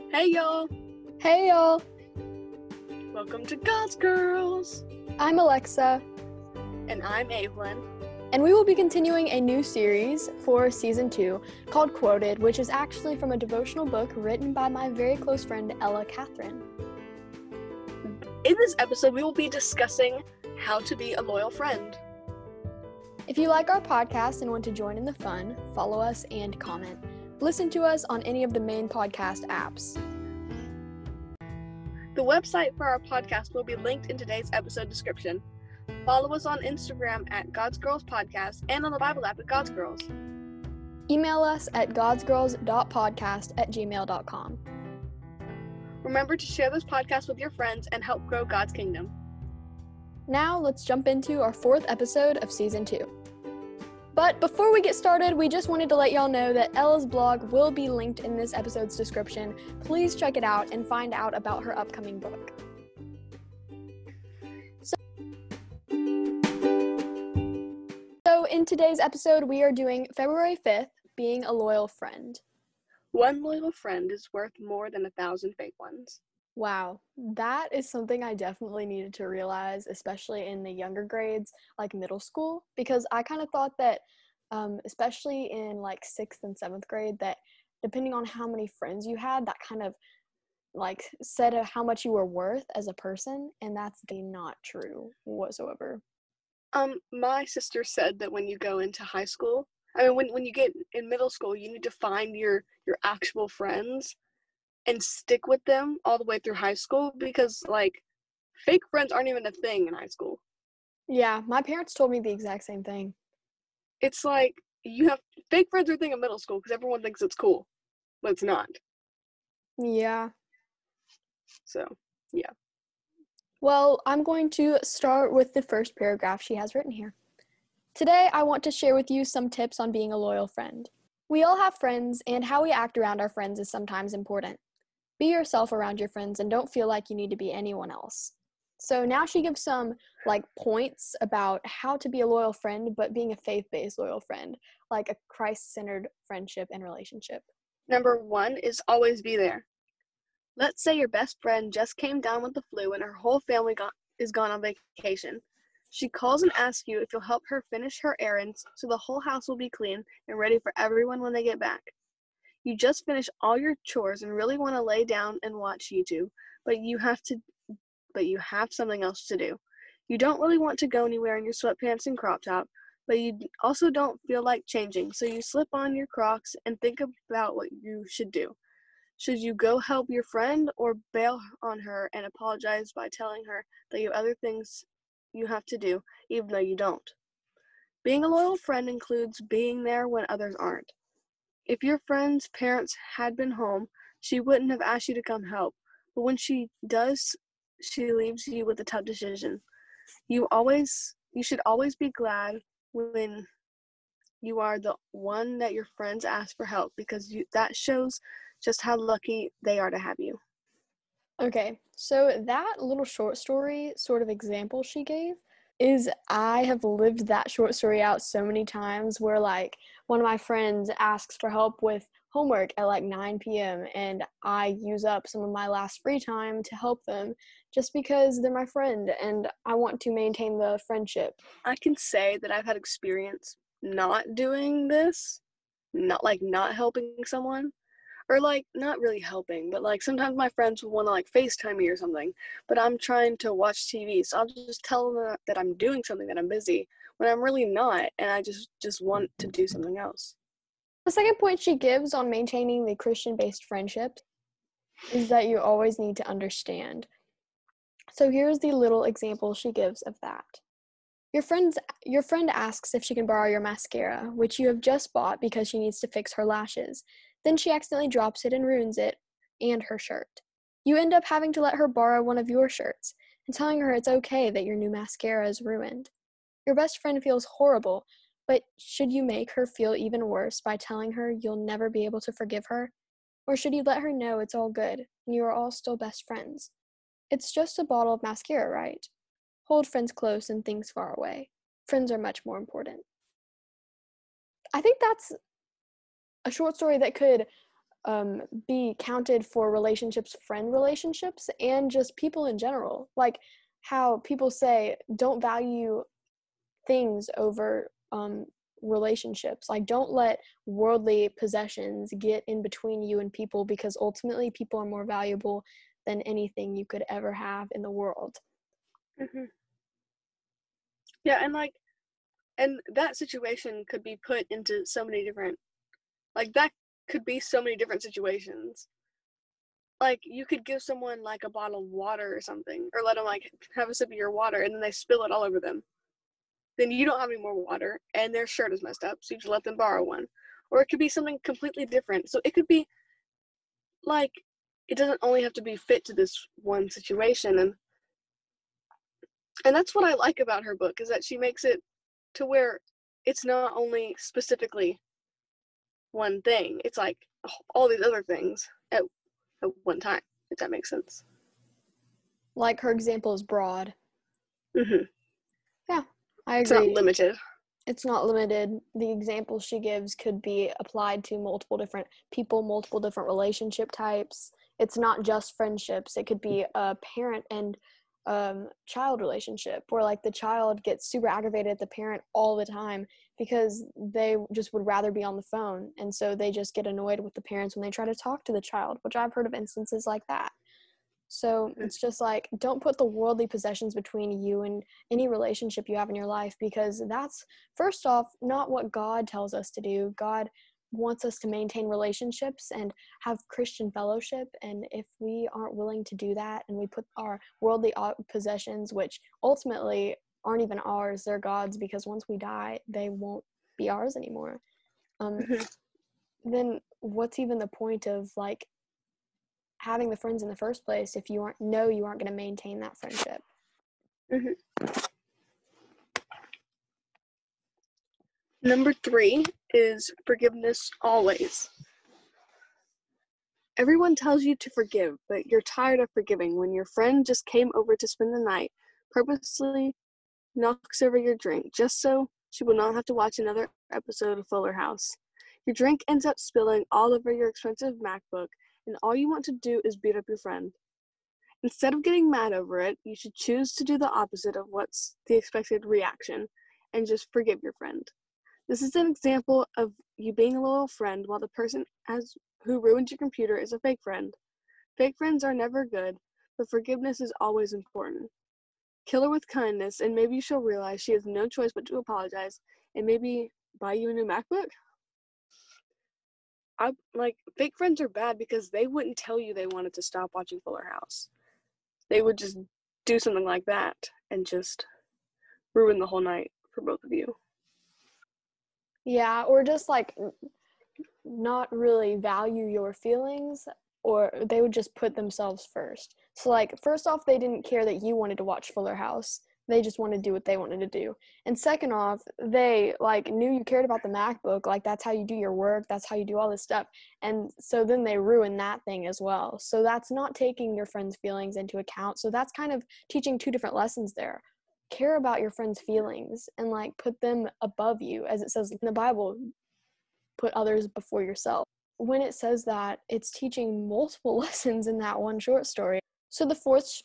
Hey y'all! Hey y'all! Welcome to God's Girls! I'm Alexa. And I'm Evelyn. And we will be continuing a new series for Season 2 called Quoted, which is actually from a devotional book written by my very close friend, Ella Catherine. In this episode, we will be discussing how to be a loyal friend. If you like our podcast and want to join in the fun, follow us and comment. Listen to us on any of the main podcast apps. The website for our podcast will be linked in today's episode description. Follow us on Instagram at God's Girls Podcast and on the Bible app at God's Girls. Email us at godsgirls.podcast@gmail.com. Remember to share this podcast with your friends and help grow God's kingdom. Now let's jump into our 4th episode of Season 2. But before we get started, we just wanted to let y'all know that Ella's blog will be linked in this episode's description. Please check it out and find out about her upcoming book. So in today's episode, we are doing February 5th, Being a Loyal Friend. One loyal friend is worth more than 1,000 fake ones. Wow, that is something I definitely needed to realize, especially in the younger grades, like middle school, because I kind of thought that, especially in like 6th and 7th grade, that depending on how many friends you had, that kind of like said how much you were worth as a person, and that's not true whatsoever. My sister said that when you go into high school, when you get in middle school, you need to find your actual friends and stick with them all the way through high school, because like fake friends aren't even a thing in high school. Yeah, my parents told me the exact same thing. It's like you have fake friends are a thing in middle school because everyone thinks it's cool, but it's not. Yeah. So, yeah. Well, I'm going to start with the first paragraph she has written here. Today, I want to share with you some tips on being a loyal friend. We all have friends, and how we act around our friends is sometimes important. Be yourself around your friends and don't feel like you need to be anyone else. So now she gives some points about how to be a loyal friend, but being a faith-based loyal friend, like a Christ-centered friendship and relationship. Number 1 is always be there. Let's say your best friend just came down with the flu and her whole family is gone on vacation. She calls and asks you if you'll help her finish her errands so the whole house will be clean and ready for everyone when they get back. You just finished all your chores and really want to lay down and watch YouTube, but you have something else to do. You don't really want to go anywhere in your sweatpants and crop top, but you also don't feel like changing, so you slip on your Crocs and think about what you should do. Should you go help your friend or bail on her and apologize by telling her that you have other things you have to do, even though you don't? Being a loyal friend includes being there when others aren't. If your friend's parents had been home, she wouldn't have asked you to come help. But when she does, she leaves you with a tough decision. You should always be glad when you are the one that your friends ask for help, because that shows just how lucky they are to have you. Okay, so that little short story sort of example she gave is I have lived that short story out so many times where one of my friends asks for help with homework at 9 p.m. and I use up some of my last free time to help them just because they're my friend and I want to maintain the friendship. I can say that I've had experience not doing this, not helping someone, or not really helping, but sometimes my friends will want to FaceTime me or something, but I'm trying to watch TV, so I'll just tell them that I'm doing something, that I'm busy, when I'm really not, and I just want to do something else. The second point she gives on maintaining the Christian-based friendship is that you always need to understand. So here's the little example she gives of that. Your friend asks if she can borrow your mascara, which you have just bought because she needs to fix her lashes. Then she accidentally drops it and ruins it, and her shirt. You end up having to let her borrow one of your shirts, and telling her it's okay that your new mascara is ruined. Your best friend feels horrible, but should you make her feel even worse by telling her you'll never be able to forgive her? Or should you let her know it's all good, and you are all still best friends? It's just a bottle of mascara, right? Hold friends close and things far away. Friends are much more important. I think that's a short story that could be counted for relationships, friend relationships, and just people in general. Like how people say don't value things over relationships. Like don't let worldly possessions get in between you and people, because ultimately people are more valuable than anything you could ever have in the world. Mm-hmm. Yeah, and that situation could be put into so many different, like that could be so many different situations. Like you could give someone like a bottle of water or something, or let them like have a sip of your water and then they spill it all over them. Then you don't have any more water and their shirt is messed up, so you just let them borrow one. Or it could be something completely different. So it could be like, it doesn't only have to be fit to this one situation. And that's what I like about her book, is that she makes it to where it's not only specifically one thing, it's like all these other things at one time, if that makes sense. Like her example is broad. Mm-hmm. Yeah, I agree. It's not limited. It's not limited. The examples she gives could be applied to multiple different people, multiple different relationship types. It's not just friendships. It could be a parent and child relationship, where like the child gets super aggravated at the parent all the time because they just would rather be on the phone, and so they just get annoyed with the parents when they try to talk to the child, which I've heard of instances like that. So it's just like, don't put the worldly possessions between you and any relationship you have in your life, because that's, first off, not what God tells us to do. God wants us to maintain relationships and have Christian fellowship. And if we aren't willing to do that, and we put our worldly possessions, which ultimately aren't even ours, they're God's, because once we die, they won't be ours anymore. Then what's even the point of like having the friends in the first place if you aren't going to maintain that friendship? Mm-hmm. Number 3 is forgiveness always. Everyone tells you to forgive, but you're tired of forgiving when your friend just came over to spend the night, purposely knocks over your drink just so she will not have to watch another episode of Fuller House. Your drink ends up spilling all over your expensive MacBook, and all you want to do is beat up your friend. Instead of getting mad over it, you should choose to do the opposite of what's the expected reaction and just forgive your friend. This is an example of you being a loyal friend while the person who ruined your computer is a fake friend. Fake friends are never good, but forgiveness is always important. Kill her with kindness, and maybe she'll realize she has no choice but to apologize and maybe buy you a new MacBook. Fake friends are bad because they wouldn't tell you they wanted to stop watching Fuller House. They would just do something like that and just ruin the whole night for both of you. Yeah, or just like not really value your feelings, or they would just put themselves first. So like, first off, they didn't care that you wanted to watch Fuller House. They just wanted to do what they wanted to do. And second off, they like knew you cared about the MacBook. Like that's how you do your work. That's how you do all this stuff. And so then they ruin that thing as well. So that's not taking your friend's feelings into account. So that's kind of teaching two different lessons there. Care about your friend's feelings and like put them above you, as it says in the Bible, put others before yourself. When it says that, it's teaching multiple lessons in that one short story. So the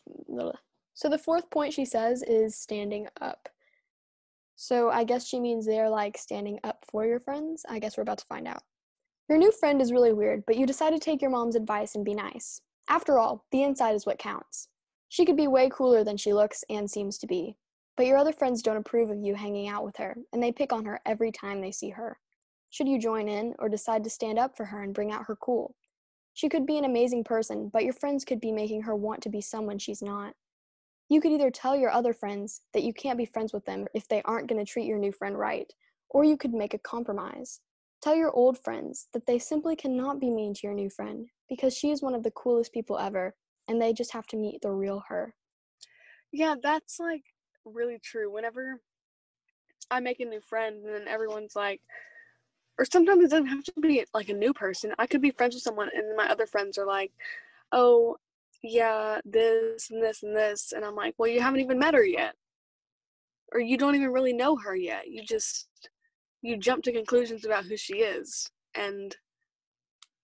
fourth point she says is standing up. So I guess she means they're like standing up for your friends. I guess we're about to find out. Your new friend is really weird, but you decide to take your mom's advice and be nice. After all, the inside is what counts. She could be way cooler than she looks and seems to be. But your other friends don't approve of you hanging out with her, and they pick on her every time they see her. Should you join in or decide to stand up for her and bring out her cool? She could be an amazing person, but your friends could be making her want to be someone she's not. You could either tell your other friends that you can't be friends with them if they aren't going to treat your new friend right, or you could make a compromise. Tell your old friends that they simply cannot be mean to your new friend because she is one of the coolest people ever, and they just have to meet the real her. Yeah, that's like really true. Whenever I make a new friend and then everyone's like, or sometimes it doesn't have to be like a new person. I could be friends with someone and then my other friends are like, oh, yeah, this and this and this. And I'm like, well, you haven't even met her yet. Or you don't even really know her yet. You jump to conclusions about who she is. And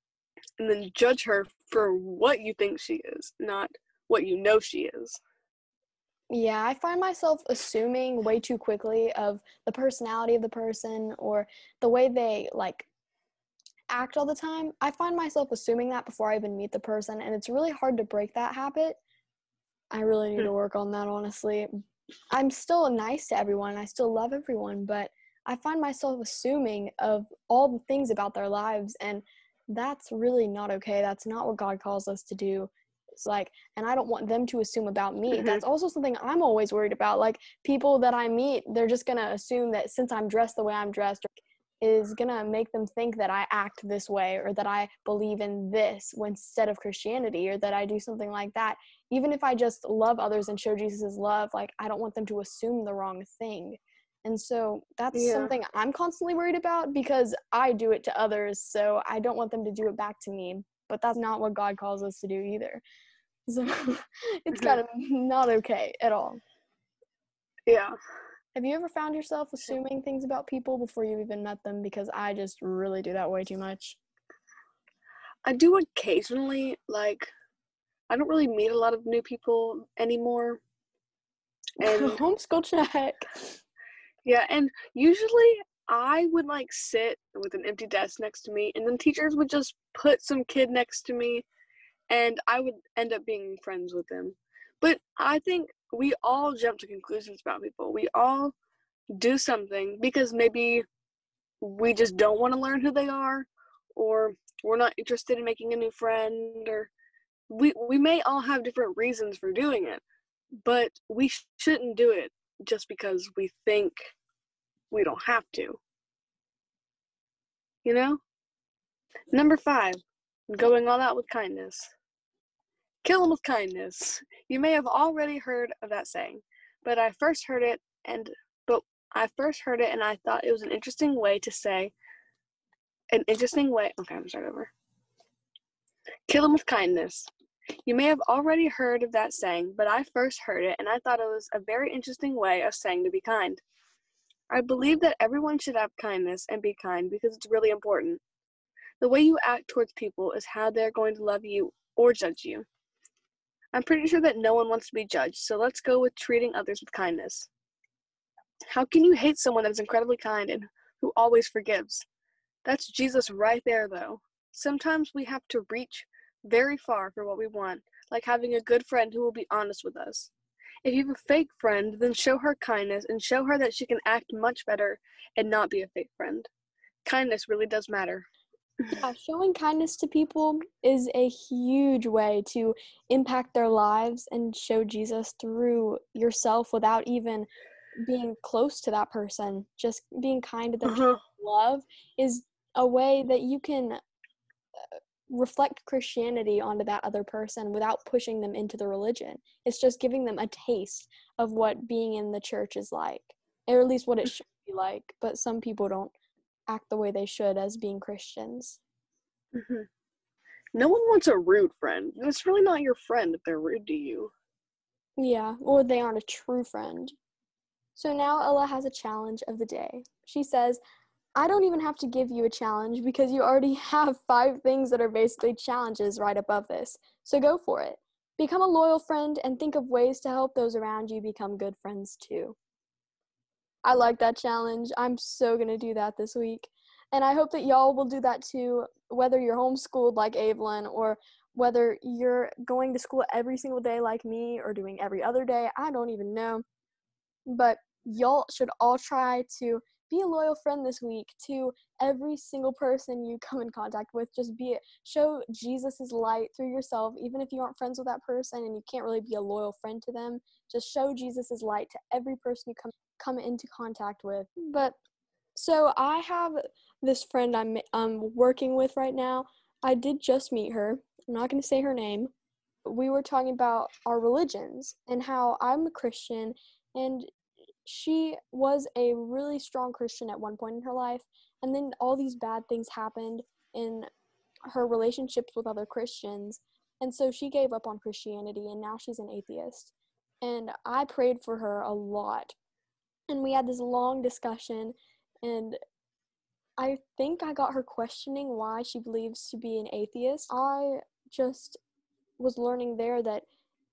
and then judge her for what you think she is, not what you know she is. Yeah, I find myself assuming way too quickly of the personality of the person or the way they like act all the time. I find myself assuming that before I even meet the person, and it's really hard to break that habit. I really need to work on that, honestly. I'm still nice to everyone, I still love everyone, but I find myself assuming of all the things about their lives, and that's really not okay. That's not what God calls us to do. It's like, and I don't want them to assume about me. Mm-hmm. That's also something I'm always worried about. Like, people that I meet, they're just gonna assume that since I'm dressed the way I'm dressed is gonna make them think that I act this way or that I believe in this instead of Christianity, or that I do something like that. Even if I just love others and show Jesus' love, like, I don't want them to assume the wrong thing. And so that's something I'm constantly worried about because I do it to others, so I don't want them to do it back to me. But that's not what God calls us to do either. So it's kind of not okay at all. Yeah. Have you ever found yourself assuming things about people before you've even met them? Because I just really do that way too much. I do occasionally. Like, I don't really meet a lot of new people anymore. And Homeschool check. yeah, and usually I would like sit with an empty desk next to me, and then teachers would just put some kid next to me, and I would end up being friends with them. But I think we all jump to conclusions about people. We all do something because maybe we just don't want to learn who they are, or we're not interested in making a new friend, or we may all have different reasons for doing it, but we shouldn't do it just because we think we don't have to. You know? Number 5, going all out with kindness. Kill them with kindness. You may have already heard of that saying, but I first heard it and I thought it was an interesting way to say an interesting way. Okay, I'm start over. Kill them with kindness. You may have already heard of that saying, but I first heard it and I thought it was a very interesting way of saying to be kind. I believe that everyone should have kindness and be kind because it's really important. The way you act towards people is how they're going to love you or judge you. I'm pretty sure that no one wants to be judged, so let's go with treating others with kindness. How can you hate someone that is incredibly kind and who always forgives? That's Jesus right there, though. Sometimes we have to reach very far for what we want, like having a good friend who will be honest with us. If you have a fake friend, then show her kindness and show her that she can act much better and not be a fake friend. Kindness really does matter. Yeah, showing kindness to people is a huge way to impact their lives and show Jesus through yourself without even being close to that person. Just being kind to them, love is a way that you can reflect Christianity onto that other person without pushing them into the religion. It's just giving them a taste of what being in the church is like, or at least what it should be like. But some people don't act the way they should as being Christians. Mm-hmm. No one wants a rude friend. It's really not your friend if they're rude to you. Yeah, or they aren't a true friend. So now Ella has a challenge of the day. She says, I don't even have to give you a challenge because you already have 5 things that are basically challenges right above this. So go for it. Become a loyal friend and think of ways to help those around you become good friends too. I like that challenge. I'm so going to do that this week. And I hope that y'all will do that too, whether you're homeschooled like Evelyn or whether you're going to school every single day like me or doing every other day. I don't even know. But y'all should all try to be a loyal friend this week to every single person you come in contact with. Just show Jesus's light through yourself, even if you aren't friends with that person and you can't really be a loyal friend to them. Just show Jesus's light to every person you come into contact with. But so I have this friend I'm working with right now. I did just meet her. I'm not going to say her name. We were talking about our religions and how I'm a Christian and she was a really strong Christian at one point in her life, and then all these bad things happened in her relationships with other Christians, and so she gave up on Christianity, and now she's an atheist. And I prayed for her a lot, and we had this long discussion, and I think I got her questioning why she believes to be an atheist. I just was learning there that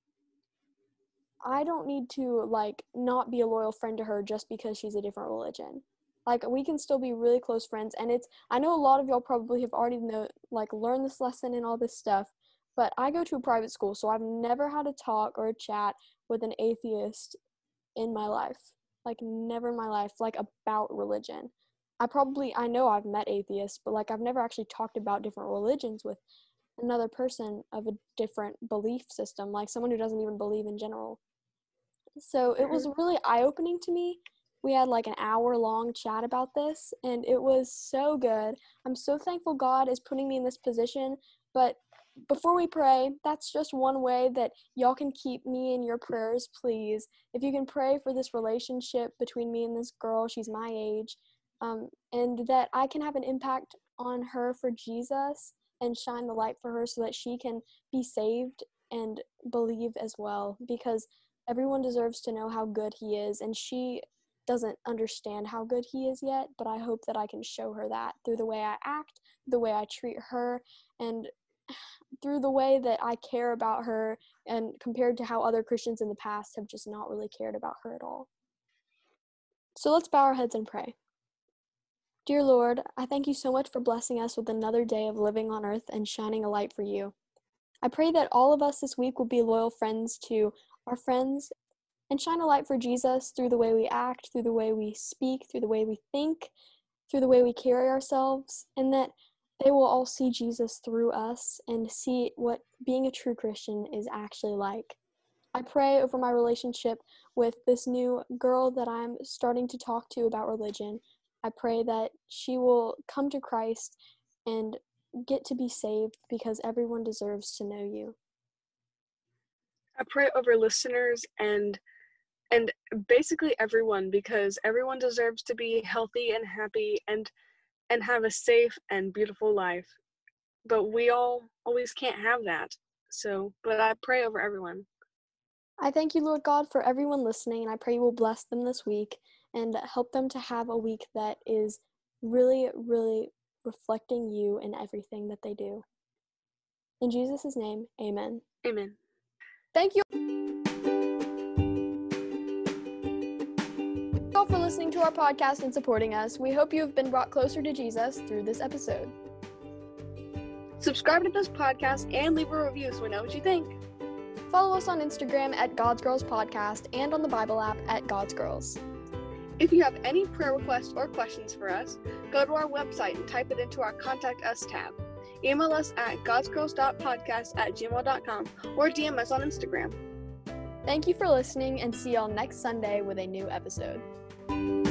I don't need to, like, not be a loyal friend to her just because she's a different religion. Like, we can still be really close friends, and I know a lot of y'all probably have already learned this lesson and all this stuff, but I go to a private school, so I've never had a talk or a chat with an atheist in my life. Like, never in my life, like, about religion. I know I've met atheists, but, like, I've never actually talked about different religions with another person of a different belief system, like someone who doesn't even believe in general. So it was really eye-opening to me. We had like an hour-long chat about this, and it was so good. I'm so thankful God is putting me in this position. But before we pray, that's just one way that y'all can keep me in your prayers, please. If you can pray for this relationship between me and this girl, she's my age, and that I can have an impact on her for Jesus and shine the light for her so that she can be saved and believe as well, because everyone deserves to know how good he is, and she doesn't understand how good he is yet, but I hope that I can show her that through the way I act, the way I treat her, and through the way that I care about her, and compared to how other Christians in the past have just not really cared about her at all. So let's bow our heads and pray. Dear Lord, I thank you so much for blessing us with another day of living on earth and shining a light for you. I pray that all of us this week will be loyal friends to our friends and shine a light for Jesus through the way we act, through the way we speak, through the way we think, through the way we carry ourselves, and that they will all see Jesus through us and see what being a true Christian is actually like. I pray over my relationship with this new girl that I'm starting to talk to about religion. I pray that she will come to Christ and get to be saved, because everyone deserves to know you. I pray over listeners and basically everyone, because everyone deserves to be healthy and happy and have a safe and beautiful life. But we all always can't have that. But I pray over everyone. I thank you, Lord God, for everyone listening, and I pray you will bless them this week and help them to have a week that is really, really reflecting you in everything that they do. In Jesus' name, amen. Amen. Thank you all for listening to our podcast and supporting us. We hope you have been brought closer to Jesus through this episode. Subscribe to this podcast and leave a review so we know what you think. Follow us on Instagram at God's Girls Podcast and on the Bible app at God's Girls. If you have any prayer requests or questions for us, go to our website and type it into our Contact Us tab. Email us at godsgirls.podcast@gmail.com or DM us on Instagram. Thank you for listening, and see y'all next Sunday with a new episode.